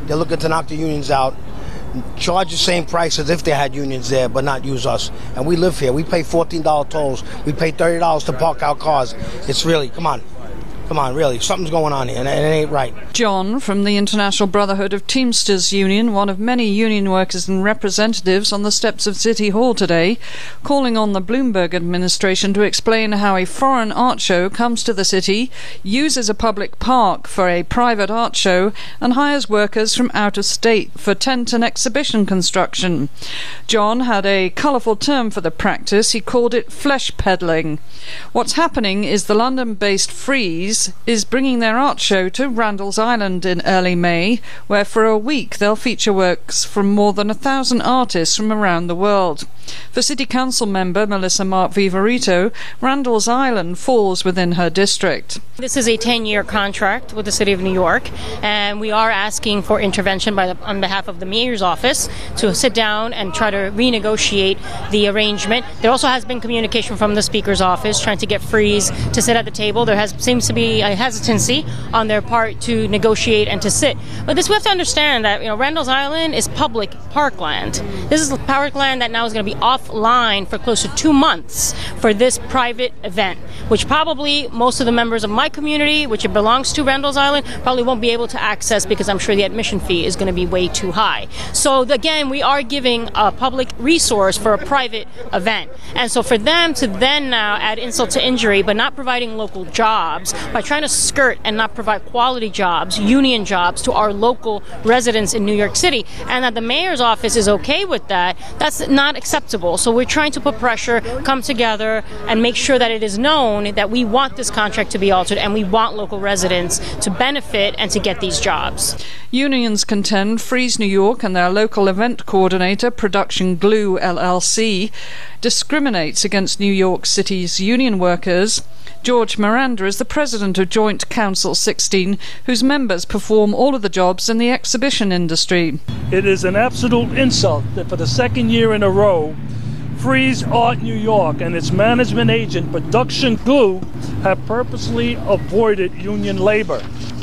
They're looking to knock the unions out, charge the same price as if they had unions there, but not use us. And we live here. We pay $14 tolls. We pay $30 to park our cars. It's really, come on, really, something's going on here, and it ain't right. John from the International Brotherhood of Teamsters Union, one of many union workers and representatives on the steps of City Hall today, calling on the Bloomberg administration to explain how a foreign art show comes to the city, uses a public park for a private art show, and hires workers from out of state for tent and exhibition construction. John had a colourful term for the practice. He called it flesh peddling. What's happening is the London-based Frieze is bringing their art show to Randall's Island in early May, where for a week they'll feature works from more than 1,000 artists from around the world. For City Council member Melissa Mark Vivarito, Randall's Island falls within her district. This is a 10-year contract with the City of New York, and we are asking for intervention on behalf of the Mayor's office to sit down and try to renegotiate the arrangement. There also has been communication from the Speaker's office trying to get Frieze to sit at the table. There seems to be a hesitancy on their part to negotiate and to sit. But we have to understand that Randall's Island is public parkland. This is parkland that now is going to be offline for close to 2 months for this private event, which probably most of the members of my community, which it belongs to Randall's Island, probably won't be able to access because I'm sure the admission fee is going to be way too high. So again, we are giving a public resource for a private event. And so for them to then now add insult to injury but not providing local jobs, by trying to skirt and not provide quality jobs, union jobs to our local residents in New York City, and that the Mayor's office is okay with that, that's not acceptable. So we're trying to put pressure, come together, and make sure that it is known that we want this contract to be altered and we want local residents to benefit and to get these jobs. Unions contend Frieze New York and their local event coordinator, Production Glue LLC, discriminates against New York City's union workers. George Miranda is the president of Joint Council 16, whose members perform all of the jobs in the exhibition industry. It is an absolute insult that for the second year in a row, Frieze Art New York and its management agent, Production Glue, have purposely avoided union labor.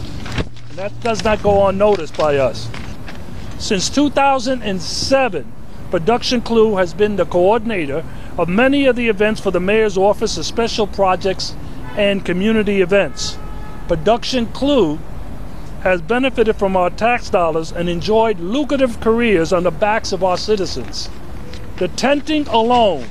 And that does not go unnoticed by us. Since 2007, Production Glue has been the coordinator of many of the events for the Mayor's Office of Special Projects and community events. Production Glue has benefited from our tax dollars and enjoyed lucrative careers on the backs of our citizens. The tenting alone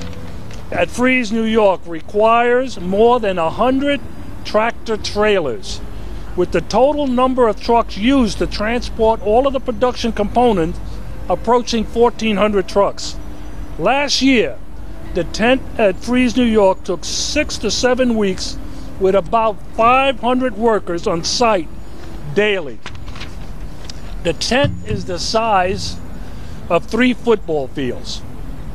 at Frieze New York requires more than 100 tractor trailers, with the total number of trucks used to transport all of the production components approaching 1,400 trucks. Last year, the tent at Frieze New York took 6 to 7 weeks with about 500 workers on site daily. The tent is the size of 3 football fields.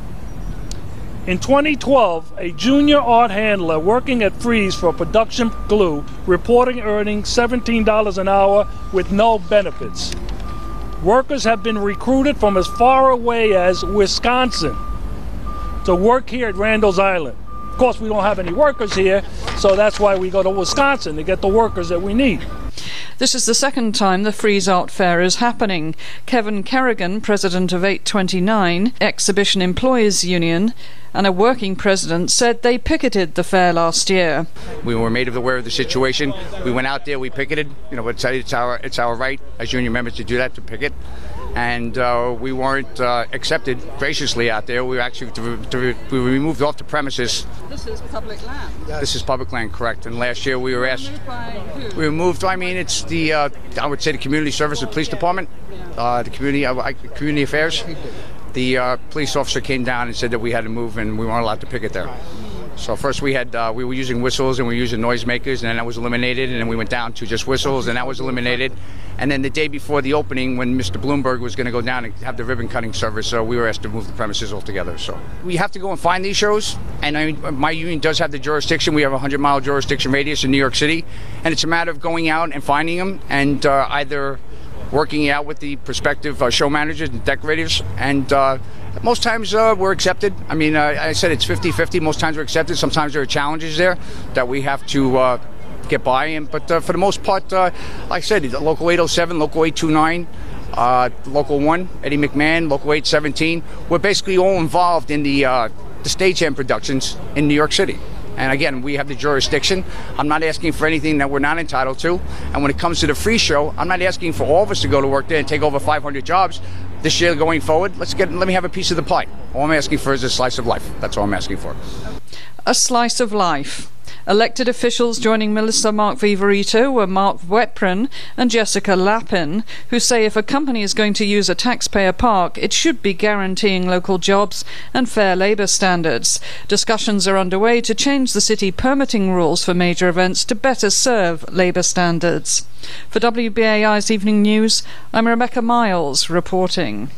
In 2012, a junior art handler working at Frieze for Production Glue reporting earning $17 an hour with no benefits. Workers have been recruited from as far away as Wisconsin to work here at Randall's Island. Of course, we don't have any workers here, so that's why we go to Wisconsin to get the workers that we need. This is the second time the Frieze Art Fair is happening. Kevin Kerrigan, president of 829, Exhibition Employees Union, and a working president, said they picketed the fair last year. We were made aware of the situation. We went out there, we picketed. It's our right as union members to do that, to picket. And we weren't accepted graciously out there. We were actually we were removed off the premises. This is public land. This is public land, correct. And last year we were asked. Removed by who? We were moved. I mean, it's the I would say the community service, the police department, the community affairs. The police officer came down and said that we had to move and we weren't allowed to picket there. So first we were using whistles and we were using noisemakers, and then that was eliminated, and then we went down to just whistles, and that was eliminated. And then the day before the opening, when Mr. Bloomberg was going to go down and have the ribbon cutting service, so we were asked to move the premises altogether. So we have to go and find these shows, and I mean, my union does have the jurisdiction. We have a 100-mile jurisdiction radius in New York City, and it's a matter of going out and finding them, and either working out with the prospective show managers and decorators, and most times we're accepted. I mean, I said it's 50-50. Most times we're accepted. Sometimes there are challenges there that we have to get by. But for the most part, like I said, local 807, local 829, Local 1, Eddie McMahon, Local 817. We're basically all involved in the stagehand productions in New York City. And again, we have the jurisdiction. I'm not asking for anything that we're not entitled to. And when it comes to the free show, I'm not asking for all of us to go to work there and take over 500 jobs. This year going forward, let me have a piece of the pie. All I'm asking for is a slice of life. That's all I'm asking for. A slice of life. Elected officials joining Melissa Mark Viverito were Mark Weprin and Jessica Lappin, who say if a company is going to use a taxpayer park, it should be guaranteeing local jobs and fair labour standards. Discussions are underway to change the city permitting rules for major events to better serve labour standards. For WBAI's Evening News, I'm Rebecca Miles reporting.